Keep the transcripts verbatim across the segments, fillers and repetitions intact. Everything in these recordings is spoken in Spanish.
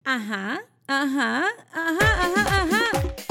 Ajá, ajá, ajá, ajá, ajá.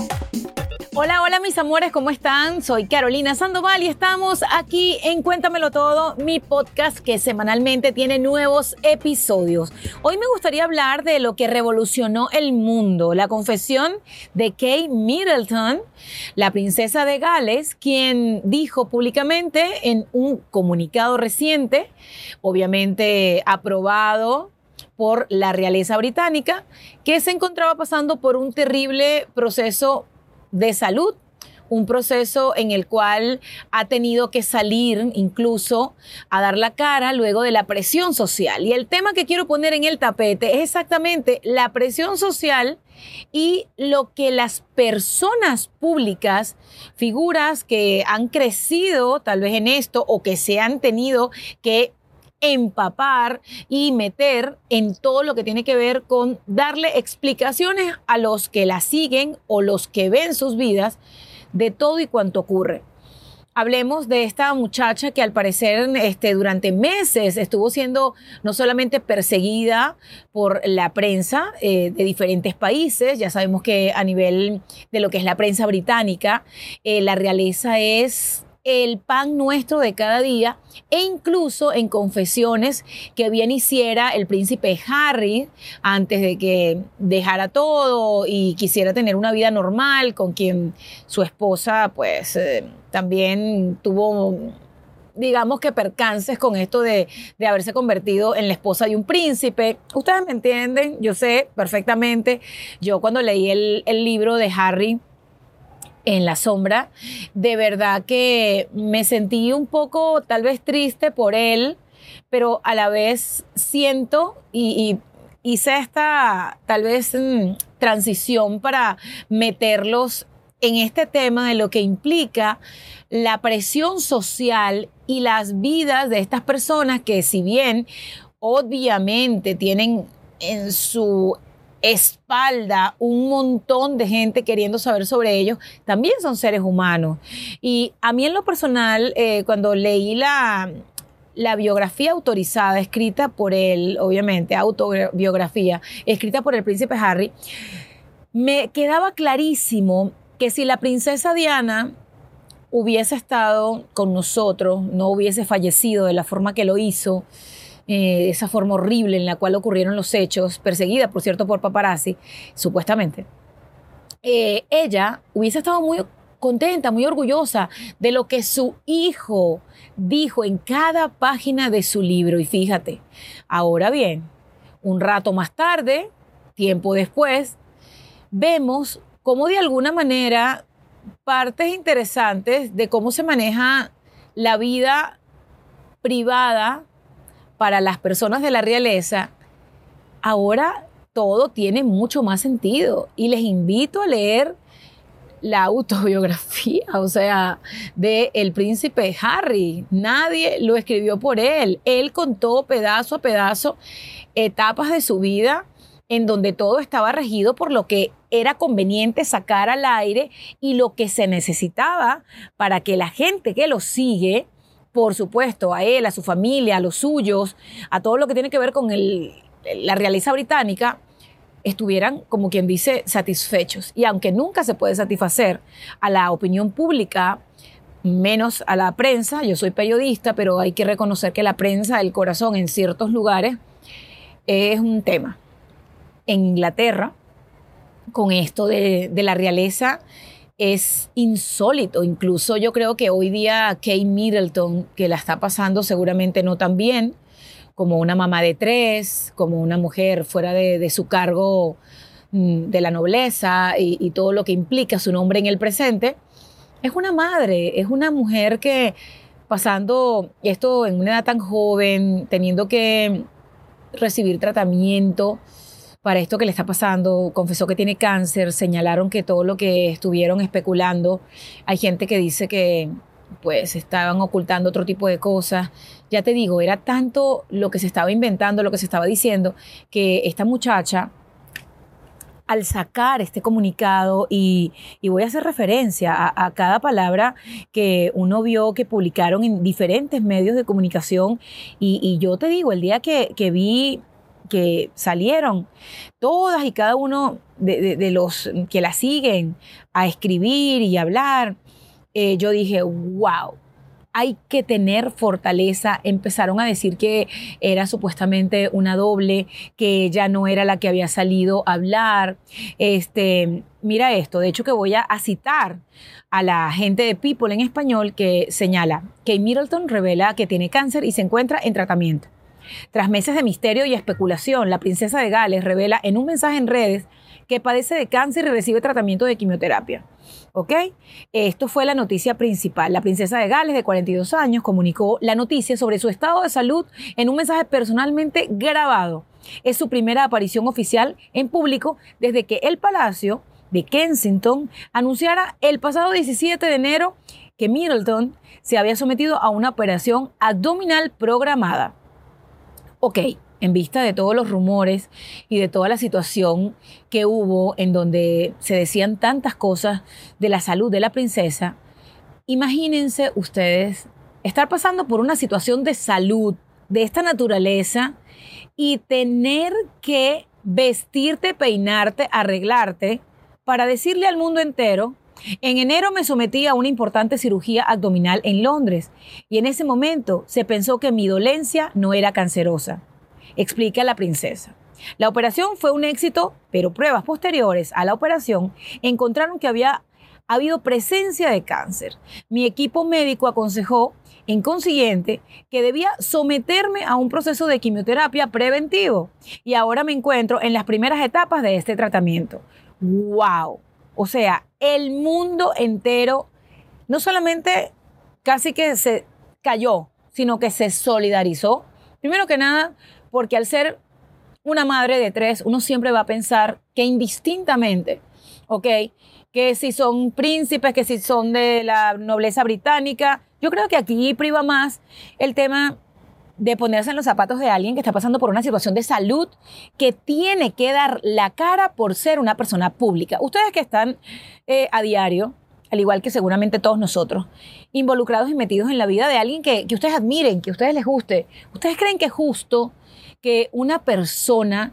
Hola, hola mis amores, ¿cómo están? Soy Carolina Sandoval y estamos aquí en Cuéntamelo Todo, mi podcast que semanalmente tiene nuevos episodios. Hoy me gustaría hablar de lo que revolucionó el mundo, la confesión de Kate Middleton, la princesa de Gales, quien dijo públicamente en un comunicado reciente, obviamente aprobado por la realeza británica, que se encontraba pasando por un terrible proceso de salud, un proceso en el cual ha tenido que salir incluso a dar la cara luego de la presión social. Y el tema que quiero poner en el tapete es exactamente la presión social y lo que las personas públicas, figuras que han crecido tal vez en esto o que se han tenido que empapar y meter en todo lo que tiene que ver con darle explicaciones a los que la siguen o los que ven sus vidas de todo y cuanto ocurre. Hablemos de esta muchacha que al parecer este, durante meses estuvo siendo no solamente perseguida por la prensa eh, de diferentes países. Ya sabemos que a nivel de lo que es la prensa británica, eh, la realeza es el pan nuestro de cada día, e incluso en confesiones que bien hiciera el príncipe Harry antes de que dejara todo y quisiera tener una vida normal, con quien su esposa pues eh, también tuvo, digamos que percances con esto de, de haberse convertido en la esposa de un príncipe. Ustedes me entienden, yo sé perfectamente. Yo cuando leí el, el libro de Harry en la sombra, de verdad que me sentí un poco tal vez triste por él, pero a la vez siento y, y hice esta tal vez mmm, transición para meterlos en este tema de lo que implica la presión social y las vidas de estas personas que, si bien obviamente tienen en su espalda un montón de gente queriendo saber sobre ellos, también son seres humanos. Y a mí en lo personal, eh, cuando leí la, la biografía autorizada escrita por él, obviamente autobiografía escrita por el príncipe Harry, me quedaba clarísimo que si la princesa Diana hubiese estado con nosotros, no hubiese fallecido de la forma que lo hizo, Eh, esa forma horrible en la cual ocurrieron los hechos, perseguida, por cierto, por paparazzi, supuestamente, eh, ella hubiese estado muy contenta, muy orgullosa de lo que su hijo dijo en cada página de su libro. Y fíjate, ahora bien, un rato más tarde, tiempo después, vemos cómo de alguna manera partes interesantes de cómo se maneja la vida privada para las personas de la realeza, ahora todo tiene mucho más sentido. Y les invito a leer la autobiografía, o sea, del príncipe Harry. Nadie lo escribió por él. Él contó pedazo a pedazo etapas de su vida en donde todo estaba regido por lo que era conveniente sacar al aire y lo que se necesitaba para que la gente que lo sigue, por supuesto, a él, a su familia, a los suyos, a todo lo que tiene que ver con el, la realeza británica, estuvieran, como quien dice, satisfechos. Y aunque nunca se puede satisfacer a la opinión pública, menos a la prensa, yo soy periodista, pero hay que reconocer que la prensa, el corazón en ciertos lugares, es un tema. En Inglaterra, con esto de, de la realeza, es insólito. Incluso yo creo que hoy día Kate Middleton, que la está pasando seguramente no tan bien, como una mamá de tres, como una mujer fuera de, de su cargo de la nobleza y, y todo lo que implica su nombre en el presente, es una madre, es una mujer que pasando esto en una edad tan joven, teniendo que recibir tratamiento para esto que le está pasando, confesó que tiene cáncer, señalaron que todo lo que estuvieron especulando, hay gente que dice que pues estaban ocultando otro tipo de cosas. Ya te digo, era tanto lo que se estaba inventando, lo que se estaba diciendo, que esta muchacha, al sacar este comunicado, y, y voy a hacer referencia a, a cada palabra que uno vio que publicaron en diferentes medios de comunicación, y, y yo te digo, el día que, que vi que salieron, todas y cada uno de, de, de los que la siguen a escribir y hablar, eh, yo dije, wow, hay que tener fortaleza. Empezaron a decir que era supuestamente una doble, que ella no era la que había salido a hablar. Este, mira esto, de hecho que voy a, a citar a la gente de People en español, que señala: Kate Middleton revela que tiene cáncer y se encuentra en tratamiento. Tras meses de misterio y especulación, la princesa de Gales revela en un mensaje en redes que padece de cáncer y recibe tratamiento de quimioterapia. ¿Ok? Esto fue la noticia principal. La princesa de Gales, de cuarenta y dos años, comunicó la noticia sobre su estado de salud en un mensaje personalmente grabado. Es su primera aparición oficial en público desde que el Palacio de Kensington anunciara el pasado diecisiete de enero que Middleton se había sometido a una operación abdominal programada. Ok, en vista de todos los rumores y de toda la situación que hubo en donde se decían tantas cosas de la salud de la princesa, imagínense ustedes estar pasando por una situación de salud de esta naturaleza y tener que vestirte, peinarte, arreglarte para decirle al mundo entero: en enero me sometí a una importante cirugía abdominal en Londres y en ese momento se pensó que mi dolencia no era cancerosa, explica la princesa. La operación fue un éxito, pero pruebas posteriores a la operación encontraron que había habido presencia de cáncer. Mi equipo médico aconsejó, en consiguiente, que debía someterme a un proceso de quimioterapia preventivo y ahora me encuentro en las primeras etapas de este tratamiento. ¡Wow! O sea, el mundo entero no solamente casi que se cayó, sino que se solidarizó. Primero que nada, porque al ser una madre de tres, uno siempre va a pensar que indistintamente, ¿ok?, que si son príncipes, que si son de la nobleza británica, yo creo que aquí priva más el tema de ponerse en los zapatos de alguien que está pasando por una situación de salud, que tiene que dar la cara por ser una persona pública. Ustedes que están eh, a diario, al igual que seguramente todos nosotros, involucrados y metidos en la vida de alguien que, que ustedes admiren, que a ustedes les guste, ¿ustedes creen que es justo que una persona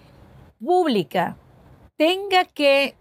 pública tenga que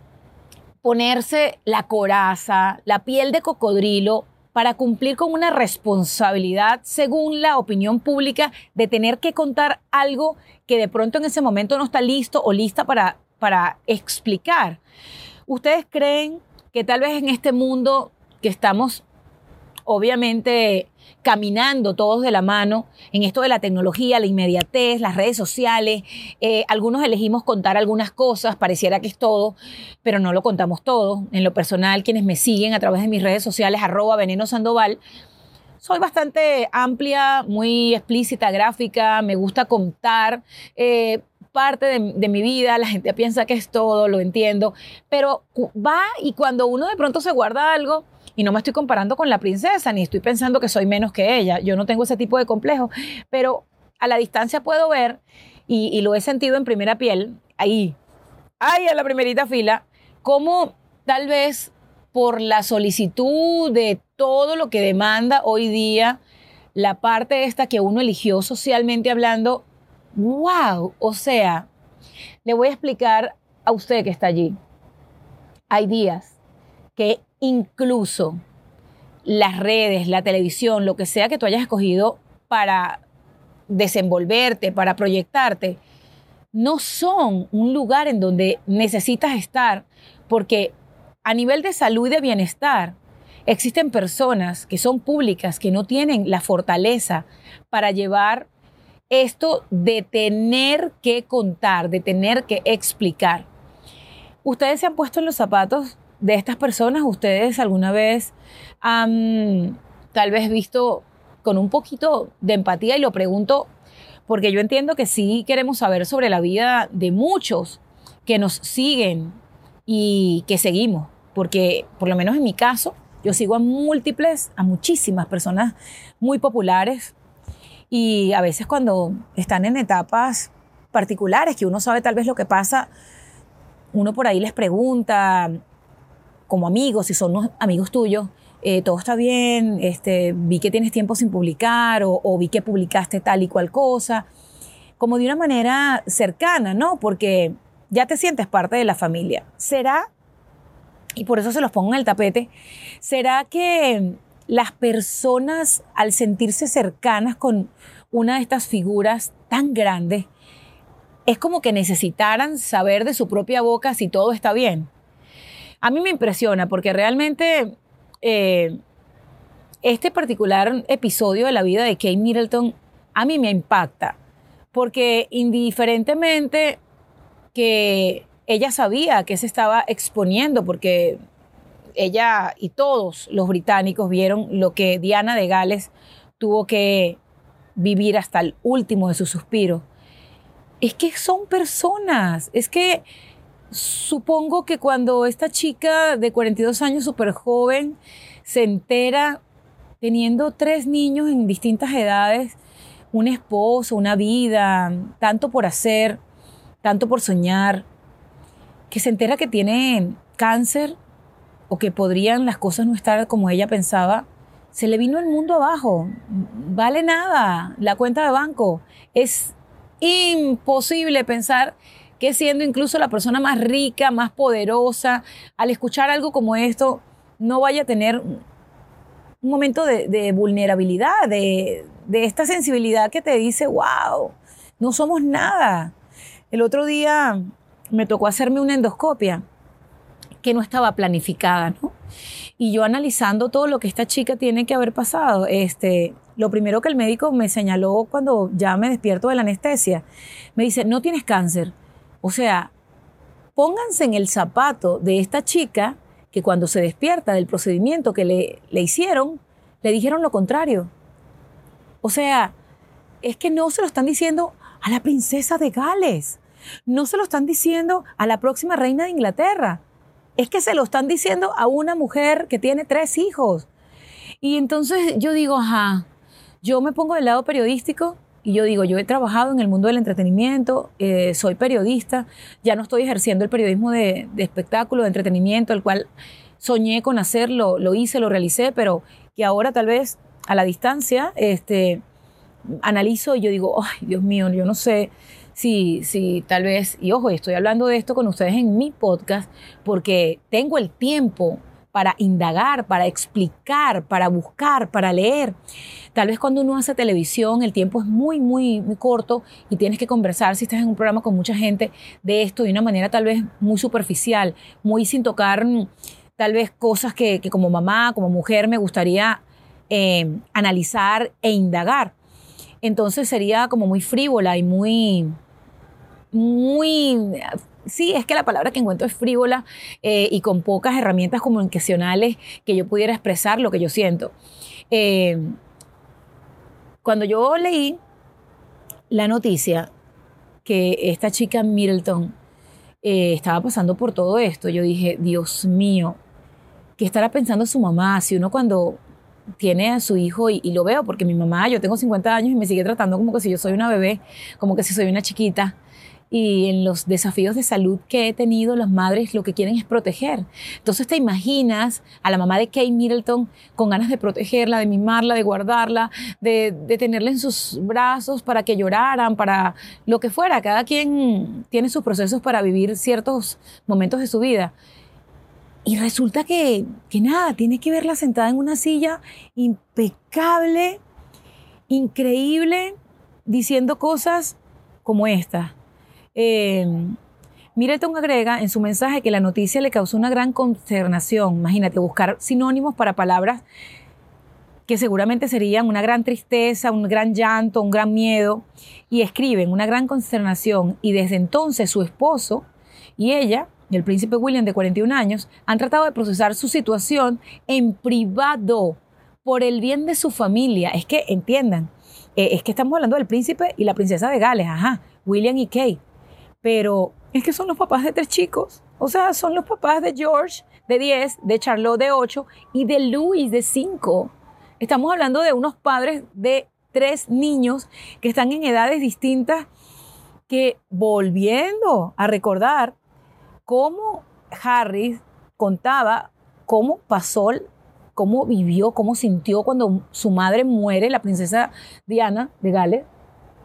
ponerse la coraza, la piel de cocodrilo, para cumplir con una responsabilidad, según la opinión pública, de tener que contar algo que de pronto en ese momento no está listo o lista para, para explicar? ¿Ustedes creen que tal vez en este mundo que estamos obviamente caminando todos de la mano, en esto de la tecnología, la inmediatez, las redes sociales, eh, algunos elegimos contar algunas cosas, pareciera que es todo, pero no lo contamos todo? En lo personal, quienes me siguen a través de mis redes sociales, arroba Veneno Sandoval, soy bastante amplia, muy explícita, gráfica, me gusta contar eh, parte de, de mi vida. La gente piensa que es todo, lo entiendo, pero va y cuando uno de pronto se guarda algo, y no me estoy comparando con la princesa, ni estoy pensando que soy menos que ella, yo no tengo ese tipo de complejo, pero a la distancia puedo ver, y, y lo he sentido en primera piel, ahí, ahí en la primerita fila, cómo tal vez por la solicitud de todo lo que demanda hoy día la parte esta que uno eligió socialmente hablando, wow, o sea, le voy a explicar a usted que está allí. Hay días que incluso las redes, la televisión, lo que sea que tú hayas escogido para desenvolverte, para proyectarte, no son un lugar en donde necesitas estar, porque a nivel de salud y de bienestar existen personas que son públicas, que no tienen la fortaleza para llevar esto de tener que contar, de tener que explicar. ¿Ustedes se han puesto en los zapatos de estas personas? ¿Ustedes alguna vez han tal vez visto con un poquito de empatía? Y lo pregunto porque yo entiendo que sí queremos saber sobre la vida de muchos que nos siguen y que seguimos, porque por lo menos en mi caso, yo sigo a múltiples, a muchísimas personas muy populares, y a veces cuando están en etapas particulares que uno sabe tal vez lo que pasa, uno por ahí les pregunta, como amigos, si son unos amigos tuyos, eh, todo está bien, este, vi que tienes tiempo sin publicar, o, o vi que publicaste tal y cual cosa. como de una manera cercana, ¿no? Porque ya te sientes parte de la familia. ¿Será, y por eso se los pongo en el tapete, será que las personas al sentirse cercanas con una de estas figuras tan grandes, es como que necesitaran saber de su propia boca si todo está bien? A mí me impresiona porque realmente eh, este particular episodio de la vida de Kate Middleton a mí me impacta. Porque indiferentemente que ella sabía que se estaba exponiendo, porque ella y todos los británicos vieron lo que Diana de Gales tuvo que vivir hasta el último de sus suspiros. Es que son personas, es que supongo que cuando esta chica de cuarenta y dos años, súper joven, se entera, teniendo tres niños en distintas edades, un esposo, una vida, tanto por hacer, tanto por soñar, que se entera que tiene cáncer o que podrían las cosas no estar como ella pensaba, se le vino el mundo abajo. Vale nada la cuenta de banco. Es imposible pensar que siendo incluso la persona más rica, más poderosa, al escuchar algo como esto, no vaya a tener un momento de, de vulnerabilidad, de, de esta sensibilidad que te dice, wow, no somos nada. El otro día me tocó hacerme una endoscopia que no estaba planificada, ¿no? Y yo analizando todo lo que esta chica tiene que haber pasado, este, lo primero que el médico me señaló cuando ya me despierto de la anestesia, me dice, no tienes cáncer. O sea, pónganse en el zapato de esta chica que cuando se despierta del procedimiento que le, le hicieron, le dijeron lo contrario. O sea, es que no se lo están diciendo a la princesa de Gales, no se lo están diciendo a la próxima reina de Inglaterra, es que se lo están diciendo a una mujer que tiene tres hijos. Y entonces yo digo, ajá, yo me pongo del lado periodístico y yo digo, yo he trabajado en el mundo del entretenimiento, eh, soy periodista, ya no estoy ejerciendo el periodismo de, de espectáculo, de entretenimiento, el cual soñé con hacerlo, lo hice, lo realicé, pero que ahora tal vez a la distancia este, analizo y yo digo, ay, Dios mío, yo no sé si, si tal vez, y ojo, estoy hablando de esto con ustedes en mi podcast porque tengo el tiempo para indagar, para explicar, para buscar, para leer. Tal vez cuando uno hace televisión el tiempo es muy, muy, muy corto y tienes que conversar, si estás en un programa con mucha gente, de esto de una manera tal vez muy superficial, muy sin tocar tal vez cosas que, que como mamá, como mujer me gustaría eh, analizar e indagar. Entonces sería como muy frívola y muy, muy... Sí, es que la palabra que encuentro es frívola eh, y con pocas herramientas comunicacionales que yo pudiera expresar lo que yo siento. Eh, cuando yo leí la noticia que esta chica Middleton eh, estaba pasando por todo esto, yo dije, Dios mío, ¿qué estará pensando su mamá? Si uno cuando tiene a su hijo, y, y lo veo porque mi mamá, yo tengo cincuenta años y me sigue tratando como que si yo soy una bebé, como que si soy una chiquita. Y en los desafíos de salud que he tenido, las madres lo que quieren es proteger. Entonces te imaginas a la mamá de Kate Middleton con ganas de protegerla, de mimarla, de guardarla, de, de tenerla en sus brazos para que lloraran, para lo que fuera. Cada quien tiene sus procesos para vivir ciertos momentos de su vida. Y resulta que, que nada, tienes que verla sentada en una silla impecable, increíble, diciendo cosas como esta. Eh, Middleton agrega en su mensaje que la noticia le causó una gran consternación. Imagínate, buscar sinónimos para palabras que seguramente serían una gran tristeza, un gran llanto, un gran miedo. Y escriben una gran consternación. Y desde entonces su esposo y ella, el príncipe William de cuarenta y un años, han tratado de procesar su situación en privado por el bien de su familia. Es que entiendan, eh, es que estamos hablando del príncipe y la princesa de Gales, ajá, William y Kate. Pero es que son los papás de tres chicos. O sea, son los papás de George, de diez, de Charlotte, de ocho, y de Louis, de cinco. Estamos hablando de unos padres de tres niños que están en edades distintas, que volviendo a recordar cómo Harry contaba cómo pasó, cómo vivió, cómo sintió cuando su madre muere, la princesa Diana de Gales.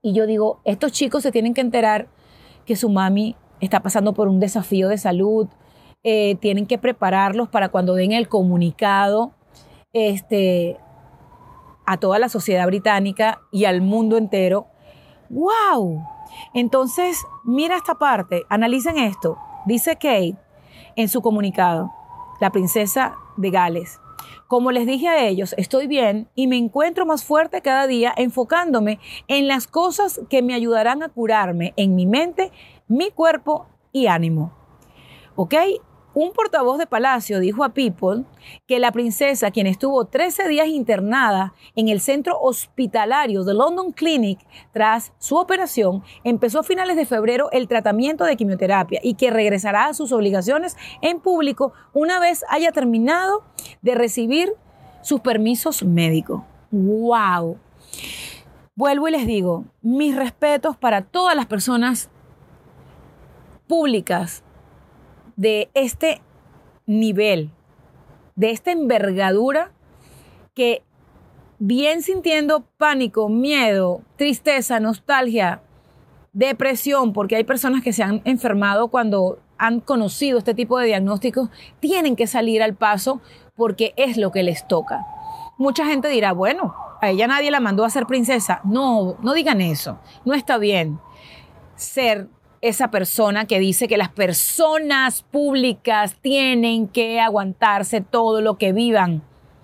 Y yo digo, estos chicos se tienen que enterar que su mami está pasando por un desafío de salud, eh, tienen que prepararlos para cuando den el comunicado este, a toda la sociedad británica y al mundo entero. ¡Wow! Entonces, mira esta parte, analicen esto. Dice Kate en su comunicado, la princesa de Gales: como les dije a ellos, estoy bien y me encuentro más fuerte cada día, enfocándome en las cosas que me ayudarán a curarme en mi mente, mi cuerpo y ánimo. ¿Ok? Un portavoz de Palacio dijo a People que la princesa, quien estuvo trece días internada en el centro hospitalario de London Clinic tras su operación, empezó a finales de febrero el tratamiento de quimioterapia y que regresará a sus obligaciones en público una vez haya terminado de recibir sus permisos médicos. ¡Wow! Vuelvo y les digo, mis respetos para todas las personas públicas de este nivel, de esta envergadura, que bien sintiendo pánico, miedo, tristeza, nostalgia, depresión, porque hay personas que se han enfermado cuando han conocido este tipo de diagnósticos, tienen que salir al paso porque es lo que les toca. Mucha gente dirá, bueno, a ella nadie la mandó a ser princesa. No, no digan eso, no está bien ser esa persona que dice que las personas públicas tienen que aguantarse todo lo que vivan.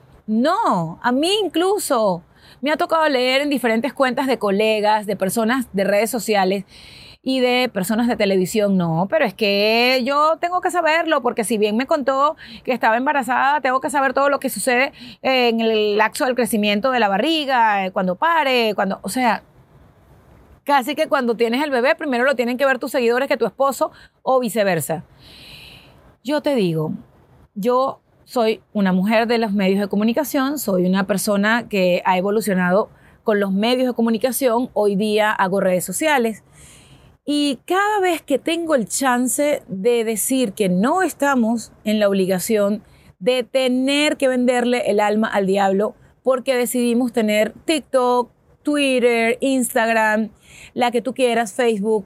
No, a mí incluso me ha tocado leer en diferentes cuentas de colegas, de personas de redes sociales y de personas de televisión. No, pero es que yo tengo que saberlo, porque si bien me contó que estaba embarazada, tengo que saber todo lo que sucede en el lapso del crecimiento de la barriga, cuando pare, cuando, o sea, casi que cuando tienes el bebé, primero lo tienen que ver tus seguidores que tu esposo o viceversa. Yo te digo, yo soy una mujer de los medios de comunicación, soy una persona que ha evolucionado con los medios de comunicación. Hoy día hago redes sociales y cada vez que tengo el chance de decir que no estamos en la obligación de tener que venderle el alma al diablo porque decidimos tener TikTok, Twitter, Instagram, la que tú quieras, Facebook.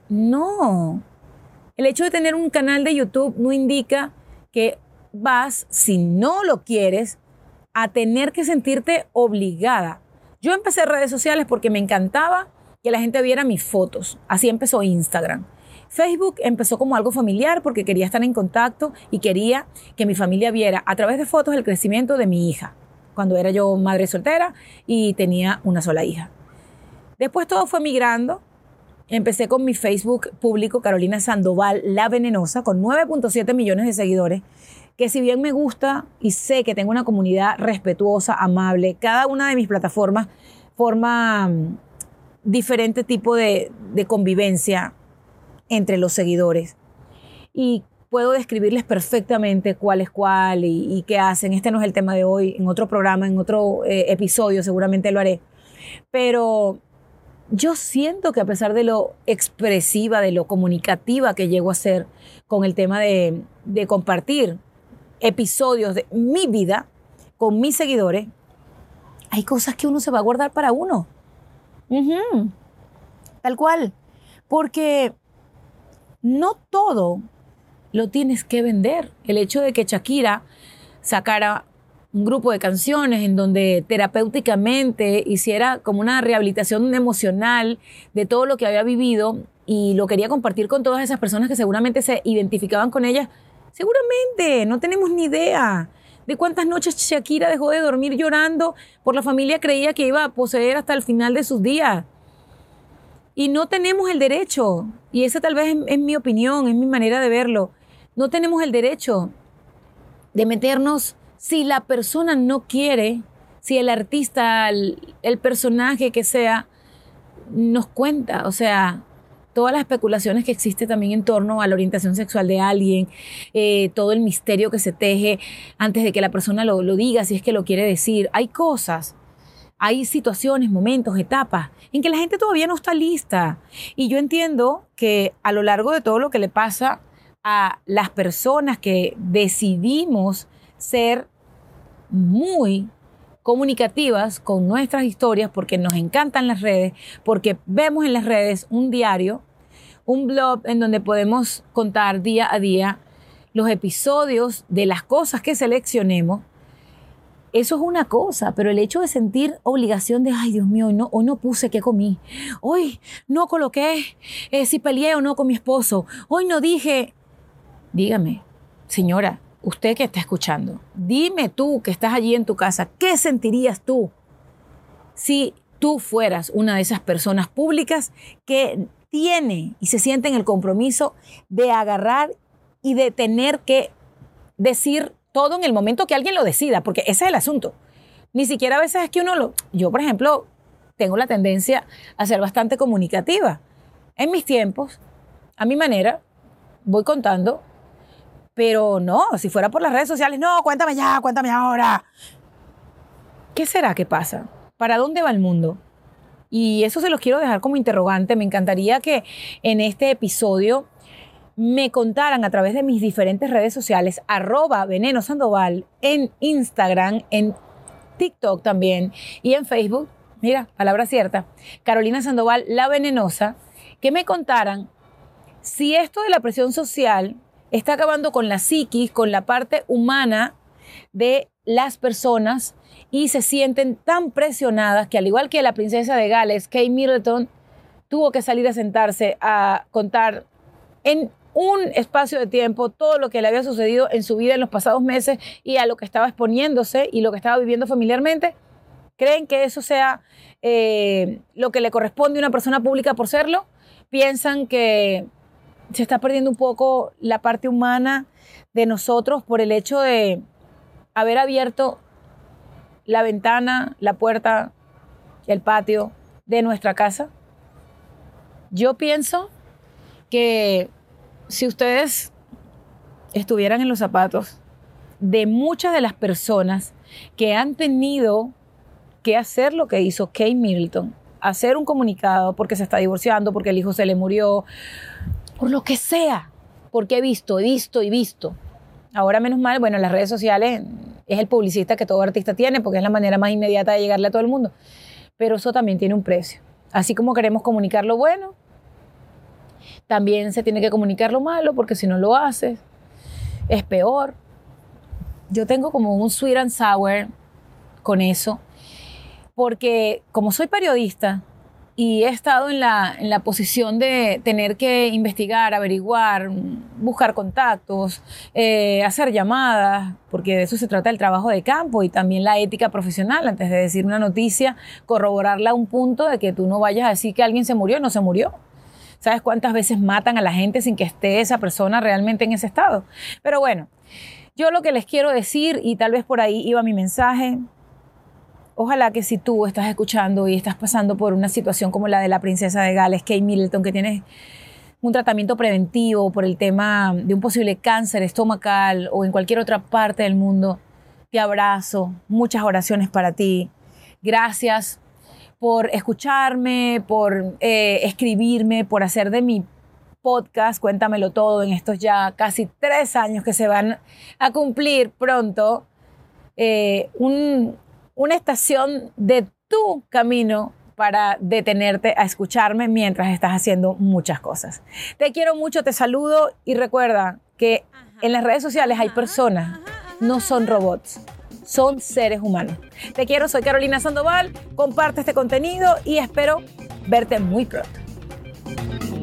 No. El hecho de tener un canal de YouTube no indica que vas, si no lo quieres, a tener que sentirte obligada. Yo empecé redes sociales porque me encantaba que la gente viera mis fotos. Así empezó Instagram. Facebook empezó como algo familiar porque quería estar en contacto y quería que mi familia viera a través de fotos el crecimiento de mi hija, cuando era yo madre soltera y tenía una sola hija. Después todo fue migrando. Empecé con mi Facebook público, Carolina Sandoval, La Venenosa, con nueve punto siete millones de seguidores, que si bien me gusta y sé que tengo una comunidad respetuosa, amable, cada una de mis plataformas forma um, diferente tipo de, de convivencia entre los seguidores. Y puedo describirles perfectamente cuál es cuál y, y qué hacen. Este no es el tema de hoy, en otro programa, en otro eh, episodio seguramente lo haré. Pero yo siento que a pesar de lo expresiva, de lo comunicativa que llego a ser con el tema de, de compartir episodios de mi vida con mis seguidores, hay cosas que uno se va a guardar para uno. Uh-huh. Tal cual. Porque no todo lo tienes que vender. El hecho de que Shakira sacara un grupo de canciones en donde terapéuticamente hiciera como una rehabilitación emocional de todo lo que había vivido y lo quería compartir con todas esas personas que seguramente se identificaban con ella, seguramente no tenemos ni idea de cuántas noches Shakira dejó de dormir llorando por la familia que creía que iba a poseer hasta el final de sus días. Y no tenemos el derecho, y esa tal vez es, es mi opinión, es mi manera de verlo, no tenemos el derecho de meternos si la persona no quiere, si el artista, el, el personaje que sea, nos cuenta. O sea, todas las especulaciones que existe también en torno a la orientación sexual de alguien, eh, todo el misterio que se teje antes de que la persona lo, lo diga, si es que lo quiere decir. Hay cosas, hay situaciones, momentos, etapas en que la gente todavía no está lista. Y yo entiendo que a lo largo de todo lo que le pasa a las personas que decidimos ser muy comunicativas con nuestras historias, porque nos encantan las redes, porque vemos en las redes un diario, un blog en donde podemos contar día a día los episodios de las cosas que seleccionemos. Eso es una cosa, pero el hecho de sentir obligación de, ay, Dios mío, hoy no, hoy no puse qué comí, hoy no coloqué eh, si peleé o no con mi esposo, hoy no dije, dígame, señora, usted que está escuchando, dime tú que estás allí en tu casa, ¿qué sentirías tú si tú fueras una de esas personas públicas que tiene y se siente en el compromiso de agarrar y de tener que decir todo en el momento que alguien lo decida? Porque ese es el asunto. Ni siquiera a veces es que uno lo... Yo, por ejemplo, tengo la tendencia a ser bastante comunicativa. En mis tiempos, a mi manera, voy contando, pero no, si fuera por las redes sociales, no, cuéntame ya, cuéntame ahora. ¿Qué será que pasa? ¿Para dónde va el mundo? Y eso se los quiero dejar como interrogante. Me encantaría que en este episodio me contaran a través de mis diferentes redes sociales, arroba Veneno Sandoval, en Instagram, en TikTok también y en Facebook. Mira, palabra cierta, Carolina Sandoval, la venenosa, que me contaran si esto de la presión social está acabando con la psiquis, con la parte humana de las personas y se sienten tan presionadas que, al igual que la princesa de Gales, Kate Middleton, tuvo que salir a sentarse a contar en un espacio de tiempo todo lo que le había sucedido en su vida en los pasados meses y a lo que estaba exponiéndose y lo que estaba viviendo familiarmente. ¿Creen que eso sea eh, lo que le corresponde a una persona pública por serlo? ¿Piensan que se está perdiendo un poco la parte humana de nosotros por el hecho de haber abierto la ventana, la puerta, el patio de nuestra casa? Yo pienso que si ustedes estuvieran en los zapatos de muchas de las personas que han tenido que hacer lo que hizo Kate Middleton, hacer un comunicado porque se está divorciando, porque el hijo se le murió, por lo que sea, porque he visto, he visto y visto. Ahora, menos mal, bueno, las redes sociales es el publicista que todo artista tiene, porque es la manera más inmediata de llegarle a todo el mundo. Pero eso también tiene un precio. Así como queremos comunicar lo bueno, también se tiene que comunicar lo malo, porque si no lo haces, es peor. Yo tengo como un sweet and sour con eso, porque como soy periodista y he estado en la, en la posición de tener que investigar, averiguar, buscar contactos, eh, hacer llamadas, porque de eso se trata el trabajo de campo y también la ética profesional, antes de decir una noticia, corroborarla a un punto de que tú no vayas a decir que alguien se murió, no se murió. ¿Sabes cuántas veces matan a la gente sin que esté esa persona realmente en ese estado? Pero bueno, yo lo que les quiero decir, y tal vez por ahí iba mi mensaje, ojalá que si tú estás escuchando y estás pasando por una situación como la de la princesa de Gales, Kate Middleton, que tienes un tratamiento preventivo por el tema de un posible cáncer estomacal o en cualquier otra parte del mundo, te abrazo, muchas oraciones para ti. Gracias por escucharme, por eh, escribirme, por hacer de mi podcast Cuéntamelo Todo en estos ya casi tres años que se van a cumplir pronto, eh, un, una estación de tu camino para detenerte a escucharme mientras estás haciendo muchas cosas. Te quiero mucho, te saludo y recuerda que en las redes sociales hay personas, no son robots. Son seres humanos. Te quiero, soy Carolina Sandoval, comparte este contenido y espero verte muy pronto.